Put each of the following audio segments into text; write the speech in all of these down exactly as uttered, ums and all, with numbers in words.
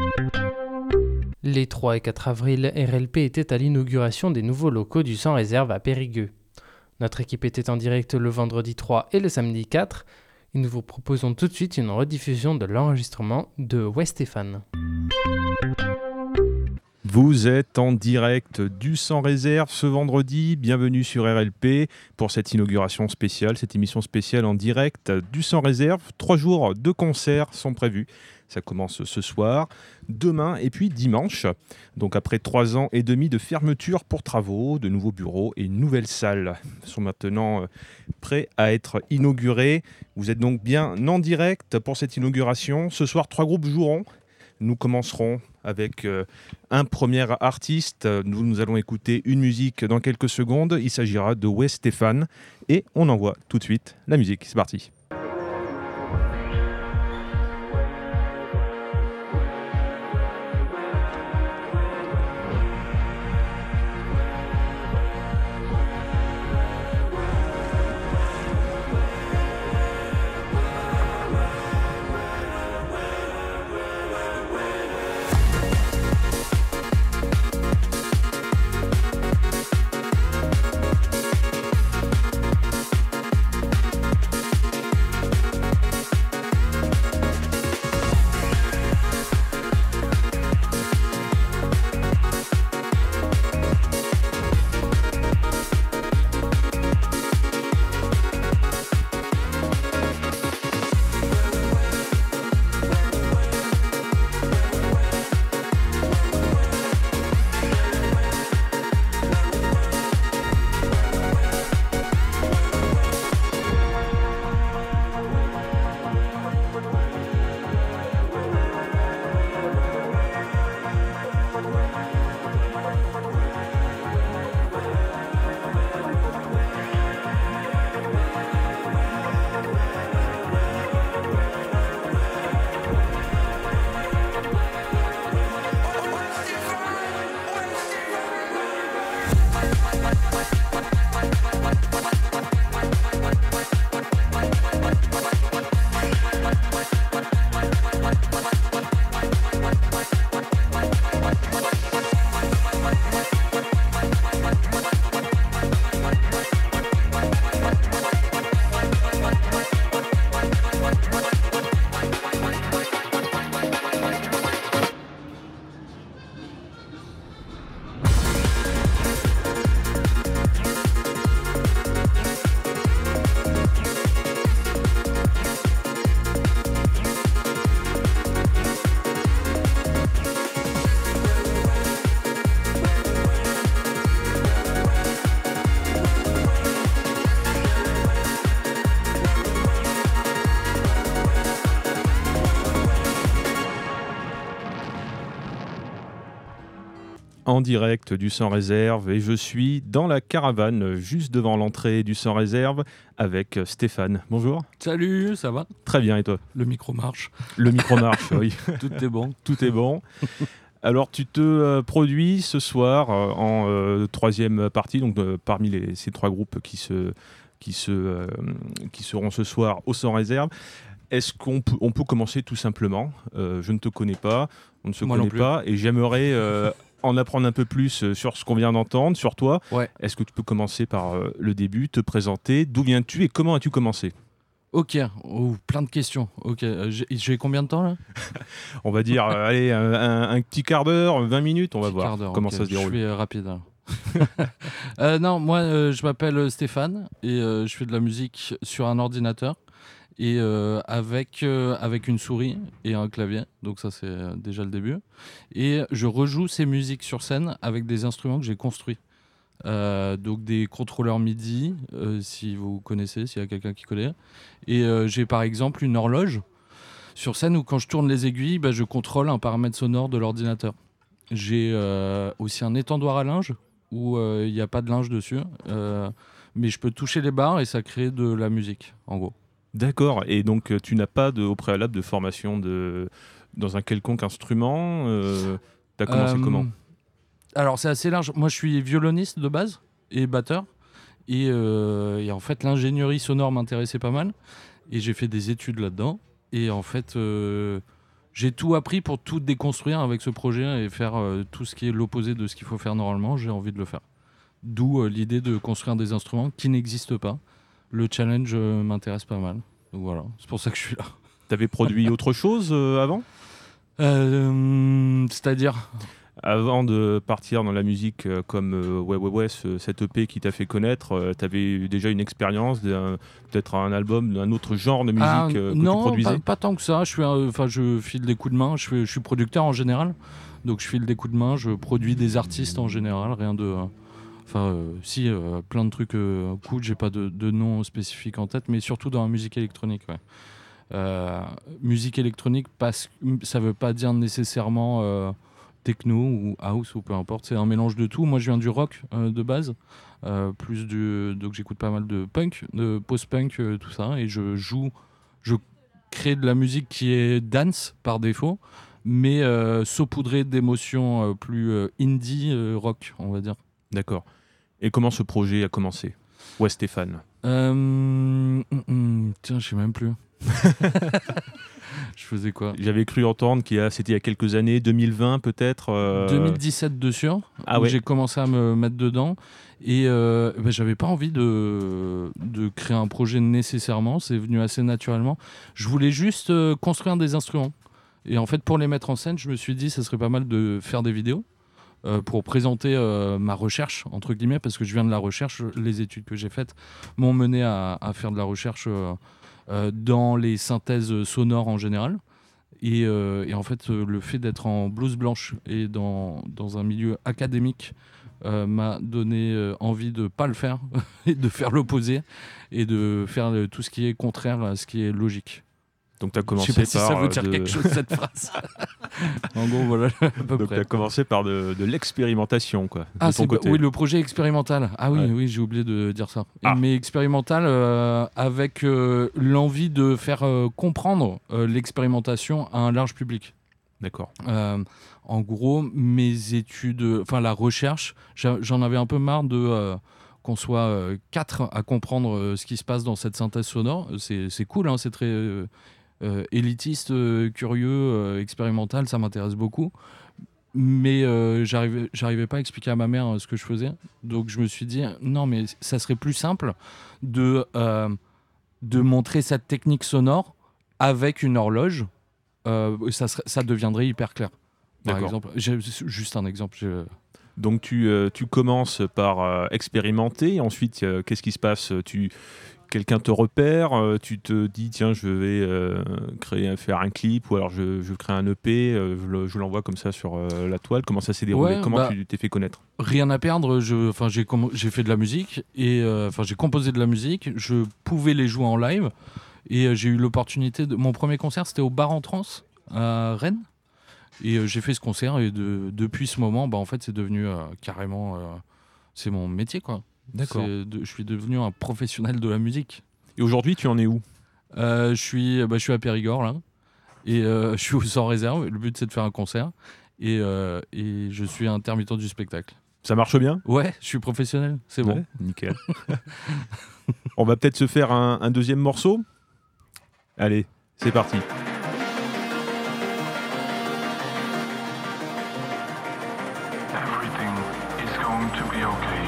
Les trois et quatre avril, R L P était à l'inauguration des nouveaux locaux du Sans Réserve à Périgueux. Notre équipe était en direct le vendredi trois et le samedi quatre, et nous vous proposons tout de suite une rediffusion de l'enregistrement de Ouais Stéphane. Vous êtes en direct du Sans Réserve ce vendredi, bienvenue sur R L P pour cette inauguration spéciale, cette émission spéciale en direct du Sans Réserve. Trois jours de concerts sont prévus, ça commence ce soir, demain et puis dimanche. Donc après trois ans et demi de fermeture pour travaux, de nouveaux bureaux et une nouvelle salle sont maintenant prêts à être inaugurés. Vous êtes donc bien en direct pour cette inauguration. Ce soir, trois groupes joueront. Nous commencerons avec euh, un premier artiste. Nous, nous allons écouter une musique dans quelques secondes. Il s'agira de Ouais Stéphane. Et on envoie tout de suite la musique. C'est parti. En direct du Sans Réserve et je suis dans la caravane juste devant l'entrée du Sans Réserve avec Stéphane. Bonjour. Salut, ça va ? Très bien, et toi ? Le micro marche. Le micro marche, oui. Tout est bon. Tout est bon. Alors tu te euh, produis ce soir euh, en euh, troisième partie, donc euh, parmi les, ces trois groupes qui, se, qui, se, euh, qui seront ce soir au Sans Réserve. Est-ce qu'on peut, on peut commencer tout simplement ? euh, Je ne te connais pas, on ne se Moi connaît non plus. pas et j'aimerais... Euh, en apprendre un peu plus sur ce qu'on vient d'entendre, sur toi. Ouais. Est-ce que tu peux commencer par euh, le début, te présenter, d'où viens-tu et comment as-tu commencé ? Ok, oh, plein de questions. Ok, euh, j'ai, j'ai combien de temps là ? On va dire, euh, allez, un, un, un petit quart d'heure, vingt minutes, on va Petit voir quart d'heure, comment ok, ça se déroule. Je suis euh, rapide. hein. euh, non, moi euh, je m'appelle Stéphane et euh, je fais de la musique sur un ordinateur et euh, avec, euh, avec une souris et un clavier, donc ça c'est euh, déjà le début. Et je rejoue ces musiques sur scène avec des instruments que j'ai construits. Euh, donc des contrôleurs MIDI, euh, si vous connaissez, s'il y a quelqu'un qui connaît. Et euh, j'ai par exemple une horloge sur scène où quand je tourne les aiguilles, bah, je contrôle un paramètre sonore de l'ordinateur. J'ai euh, aussi un étendoir à linge où il euh, n'y a pas de linge dessus, euh, mais je peux toucher les barres et ça crée de la musique, en gros. D'accord, et donc tu n'as pas de, au préalable de formation de, dans un quelconque instrument euh, tu as commencé euh, comment ? Alors c'est assez large, moi je suis violoniste de base et batteur, et, euh, et en fait l'ingénierie sonore m'intéressait pas mal, et j'ai fait des études là-dedans, et en fait... Euh, j'ai tout appris pour tout déconstruire avec ce projet et faire euh, tout ce qui est l'opposé de ce qu'il faut faire normalement. J'ai envie de le faire. D'où euh, l'idée de construire des instruments qui n'existent pas. Le challenge euh, m'intéresse pas mal. Donc voilà, c'est pour ça que je suis là. T'avais produit autre chose euh, avant euh, C'est-à-dire Avant de partir dans la musique euh, comme euh, ouais, ouais, ouais, ce, cette E P qui t'a fait connaître, euh, t'avais eu déjà une expérience, d'un, peut-être un album d'un autre genre de musique ah, euh, que non, tu produisais pas, pas tant que ça. Je, suis, euh, je file des coups de main. Je, fais, je suis producteur en général. Donc je file des coups de main. Je produis des artistes en général. Rien de. Enfin, euh, si, euh, plein de trucs euh, cool. J'ai pas de, de nom spécifique en tête, mais surtout dans la musique électronique. Ouais. Euh, musique électronique, parce que ça veut pas dire nécessairement euh, techno ou house ou peu importe, c'est un mélange de tout. Moi je viens du rock euh, de base, euh, plus du, donc j'écoute pas mal de punk, de post-punk, euh, tout ça, et je joue, je crée de la musique qui est dance par défaut, mais euh, saupoudrée d'émotions euh, plus euh, indie euh, rock, on va dire. D'accord. Et comment ce projet a commencé ? Ouais, Stéphane. Euh, hum, hum, tiens, je sais même plus. Je faisais quoi ? J'avais cru entendre qu'il y a, c'était il y a quelques années, deux mille vingt peut-être. Euh... deux mille dix-sept dessus, ah où ouais. j'ai commencé à me mettre dedans. Et euh, bah, j'avais pas envie de, de créer un projet nécessairement, c'est venu assez naturellement. Je voulais juste euh, construire des instruments. Et en fait, pour les mettre en scène, je me suis dit ça serait pas mal de faire des vidéos euh, pour présenter euh, ma recherche, entre guillemets, parce que je viens de la recherche. Les études que j'ai faites m'ont mené à, à faire de la recherche euh, euh, dans les synthèses sonores en général. Et, euh, et en fait, euh, le fait d'être en blouse blanche et dans, dans un milieu académique euh, m'a donné euh, envie de ne pas le faire et de faire l'opposé et de faire le, tout ce qui est contraire à ce qui est logique. Donc tu as commencé Je sais pas par si ça veut dire de... quelque chose cette phrase. En gros, voilà, à peu Donc près. tu as commencé par de, de l'expérimentation, quoi, de Ah, ton c'est côté. oui, le projet expérimental. Ah oui, Ouais. oui, j'ai oublié de dire ça. Ah. Mais expérimental euh, avec euh, l'envie de faire euh, comprendre euh, l'expérimentation à un large public. D'accord. Euh, en gros, mes études, enfin la recherche, j'a- j'en avais un peu marre de euh, qu'on soit euh, quatre à comprendre euh, ce qui se passe dans cette synthèse sonore. C'est, c'est cool, hein, c'est très euh, euh, élitiste, euh, curieux, euh, expérimental, ça m'intéresse beaucoup. Mais euh, j'arrivais, j'arrivais pas à expliquer à ma mère euh, ce que je faisais. Donc je me suis dit, non, mais ça serait plus simple de, euh, de montrer cette technique sonore avec une horloge. Euh, ça, serait, ça deviendrait hyper clair. Par D'accord. exemple, j'ai juste un exemple. j'ai- Donc tu, euh, tu commences par euh, expérimenter, et ensuite euh, qu'est-ce qui se passe ? tu, Quelqu'un te repère, euh, tu te dis tiens je vais euh, créer, faire un clip, ou alors je, je crée un E P, euh, je, le- je l'envoie comme ça sur euh, la toile. Comment ça s'est déroulé ? Ouais, Comment bah, tu t'es fait connaître ? Rien à perdre. Je, enfin, j'ai, comm- j'ai fait de la musique et euh, enfin, j'ai composé de la musique. Je pouvais les jouer en live et euh, j'ai eu l'opportunité de. Mon premier concert, c'était au Bar en Trance à Rennes. Et euh, j'ai fait ce concert et de, depuis ce moment, bah, en fait, c'est devenu euh, carrément, euh, c'est mon métier, quoi. D'accord. C'est de- je suis devenu un professionnel de la musique. Et aujourd'hui tu en es où ? Euh, je suis, bah, je suis à Périgord là, et euh, je suis au Sans Réserve. Le but c'est de faire un concert, et, euh, et je suis intermittent du spectacle. Ça marche bien ? Ouais, je suis professionnel, c'est bon. Ouais, nickel. On va peut-être se faire un, un deuxième morceau ? Allez, c'est parti. Everything is going to be okay.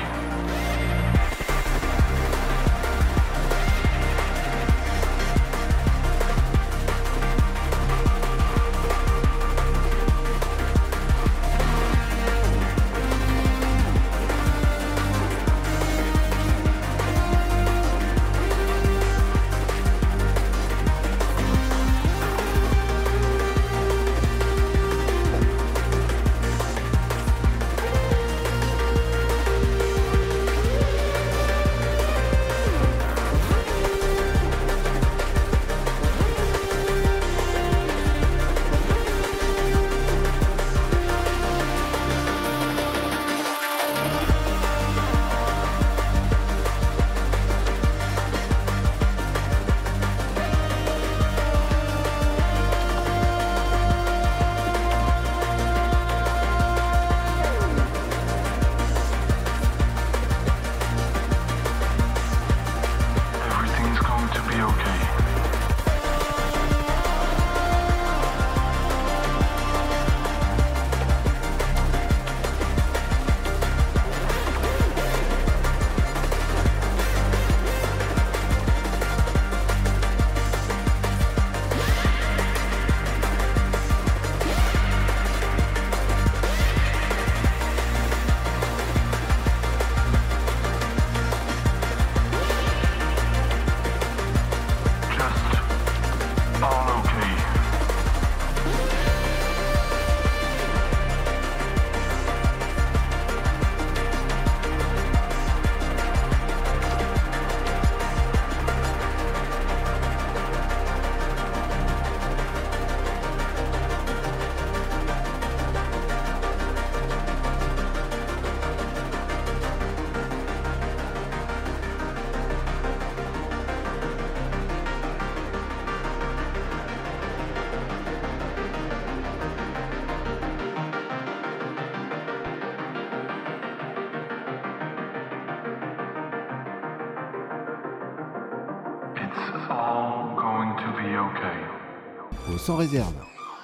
all going to be okay. Au sans réserve.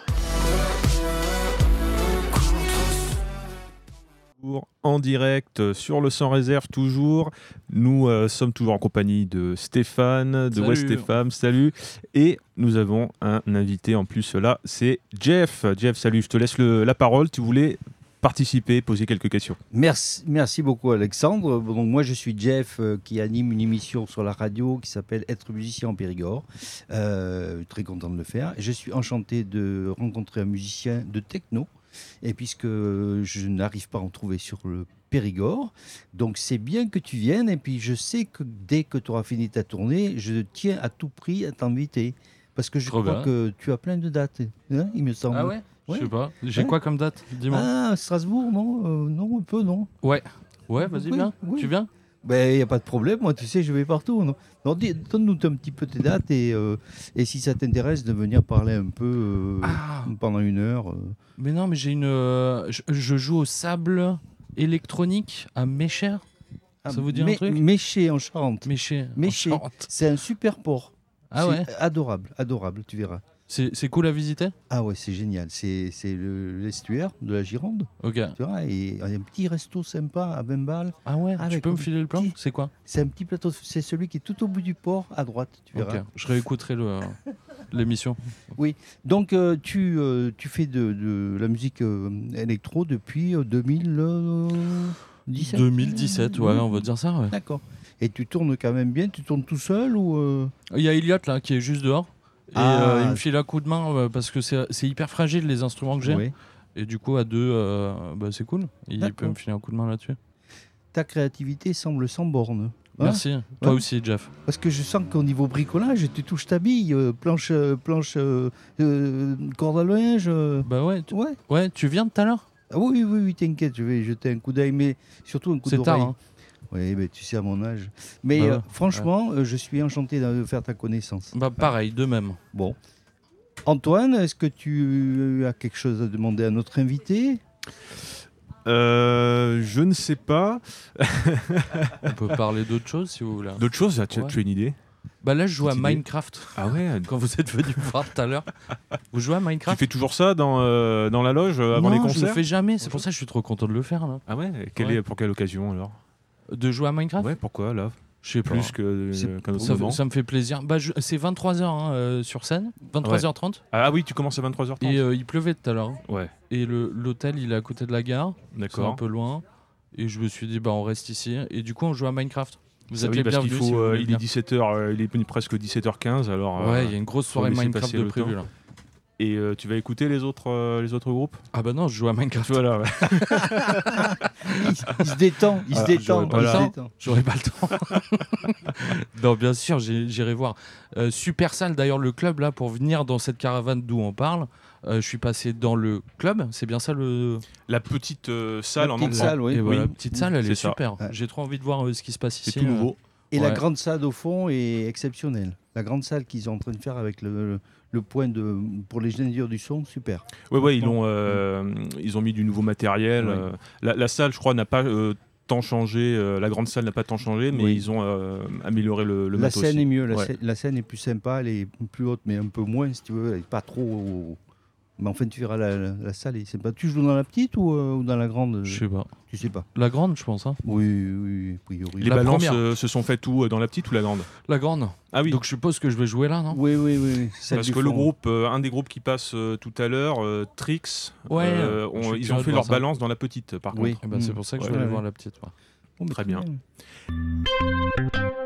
En direct sur le Sans Réserve toujours. Nous euh, sommes toujours en compagnie de Stéphane, de Salut. West F M, salut. Et nous avons un invité en plus là, c'est Jeff. Jeff, salut, je te laisse le- la parole. Tu voulais participer, poser quelques questions. Merci, merci beaucoup Alexandre. Bon, donc moi je suis Jeff euh, qui anime une émission sur la radio qui s'appelle Être musicien en Périgord. Euh, très content de le faire. Je suis enchanté de rencontrer un musicien de techno. Et puisque je n'arrive pas à en trouver sur le Périgord, donc c'est bien que tu viennes. Et puis je sais que dès que tu auras fini ta tournée, je tiens à tout prix à t'inviter. Parce que je Trop crois bien. que tu as plein de dates, hein, il me semble. Ah ouais, Ouais. Je sais pas. J'ai Ouais. quoi comme date? Dis-moi. Ah, Strasbourg, non euh, Non, un peu, non. Ouais. Ouais, vas-y, Oui, viens. oui. Tu viens? Ben, il n'y a pas de problème, moi, tu sais, je vais partout. Non, non dis- donne-nous un petit peu tes dates et, euh, et si ça t'intéresse de venir parler un peu euh, Ah. pendant une heure. euh. Mais non, mais j'ai une. euh, je, je joue au sable électronique à Mécher. Ça vous dit un Mé- truc? Méché en Charente. Mécher. en Méché. Charente. C'est un super port. Ah C'est ouais. adorable, adorable, tu verras. C'est c'est cool à visiter? Ah ouais, c'est génial. C'est c'est le- l'estuaire de la Gironde, Ok. tu vois, et il y a un petit resto sympa à vingt balles. Ah ouais, tu Avec peux me un filer le plan? petit- C'est quoi? C'est un petit plateau, c'est celui qui est tout au bout du port, à droite, tu verras. Ok. Je réécouterai le- l'émission. Donc, euh, tu, euh, tu fais de, de la musique euh, électro depuis euh, deux mille dix-sept deux mille dix-sept, ouais, on va dire ça. Ouais. D'accord. Et tu tournes quand même bien. Tu tournes tout seul ou euh, Il y a Elliot là qui est juste dehors. Et Ah. euh, il me file un coup de main euh, parce que c'est c'est hyper fragile les instruments que j'ai. Oui. Et du coup, à deux, euh, bah, c'est cool. Il D'accord. peut me filer un coup de main là-dessus. Ta créativité semble sans borne. Hein. Merci. Toi Ouais. aussi, Jeff. Parce que je sens qu'au niveau bricolage, tu touches ta bille, euh, planche, euh, planche euh, euh, corde à linge. euh, Bah ouais. Tu, Ouais. ouais, tu viens de tout à l'heure? Ah oui, oui, oui, t'inquiète, je vais jeter un coup d'œil, mais surtout un coup C'est d'oreille. tard. Hein. Oui, mais tu sais, à mon âge. Mais Bah ouais. euh, franchement, euh, je suis enchanté de faire ta connaissance. Bah pareil, de même. Bon. Antoine, est-ce que tu as quelque chose à demander à notre invité? Euh, je ne sais pas. On peut parler d'autre chose si vous voulez. D'autres choses, tu, Ouais. tu as une idée? Bah là, je joue à Petite idée. Minecraft. Ah ouais. Quand vous êtes venu me voir tout à l'heure. Vous jouez à Tu Minecraft? fais toujours ça dans, euh, dans la loge euh, avant non, les je concerts? le fais jamais. C'est pour ça que je suis trop content de le faire là. Ah ouais. Quelle Ouais. est, pour quelle occasion alors? De jouer à Minecraft? Ouais, pourquoi là? Je sais pas. Plus que C'est- qu'un autre Ça, moment. ça me fait plaisir. Bah, je- c'est vingt-trois heures hein, euh, sur scène, vingt-trois heures trente. Ah oui, tu commences à vingt-trois heures trente. Et euh, il pleuvait tout à l'heure. hein. Ouais, Et le- l'hôtel, il est à côté de la gare. C'est un d'accord. peu loin. Et je me suis dit, bah, on reste ici. Et du coup, on joue à Minecraft. Vous Ah êtes oui, les parce qu'il bienvenus. faut, si vous euh, voulez il est venir. dix-sept heures, euh, il est presque dix-sept heures quinze, alors. euh, Ouais, il y a une grosse soirée laisser Minecraft passer de le prévu temps. là. Et euh, tu vas écouter les autres, euh, les autres groupes? Ah bah non, je joue à Minecraft. Voilà. Ouais. il, il se détend, il se Ah, détend. j'aurais pas il le se temps. détend. J'aurais pas le temps. Non, bien sûr, j'ai- j'irai voir. Euh, super salle d'ailleurs, le club là, pour venir dans cette caravane d'où on parle. Euh, je suis passé dans le club, c'est bien ça le. La petite euh, salle La en petite endroit. salle, oui. Et voilà, oui. la petite salle, elle C'est est ça. super. Ouais. J'ai trop envie de voir euh, ce qui se passe C'est ici. tout euh. nouveau. Et la Ouais. grande salle au fond est exceptionnelle. La grande salle qu'ils sont en train de faire avec le, le point de, pour les ingénieurs du son, super. Ouais, ouais, ils, ont, euh, ils ont mis du nouveau matériel. Ouais. euh, la, la salle, je crois, n'a pas euh, tant changé. euh, la grande salle n'a pas tant changé, mais Oui. ils ont euh, amélioré le, le La matos scène aussi. est mieux, la, Ouais. scène, la scène est plus sympa, elle est plus haute, mais un peu moins, si tu veux, elle n'est pas trop... Mais enfin, tu verras, la, la, la salle est sympa. Tu joues dans la petite ou, euh, ou dans la grande? Je sais pas. Tu sais pas. La grande, je pense. Hein. Oui, oui, a priori. Les La balances première. euh, se sont faites où euh, dans la petite ou la grande? La grande. Ah oui. Donc je suppose que je vais jouer là, non? Oui, oui, oui. oui. Celle Parce du que le fond. groupe, euh, un des groupes qui passe euh, tout à l'heure, euh, Trix, Ouais, euh, je ont- suis ils curieux ont de fait voir leur ça. balance dans la petite, par Oui. contre. Eh ben, c'est Mm. pour ça que Ouais, je vais aller ouais, voir ouais. la petite. ouais. Bon, bah, Très bien. bien.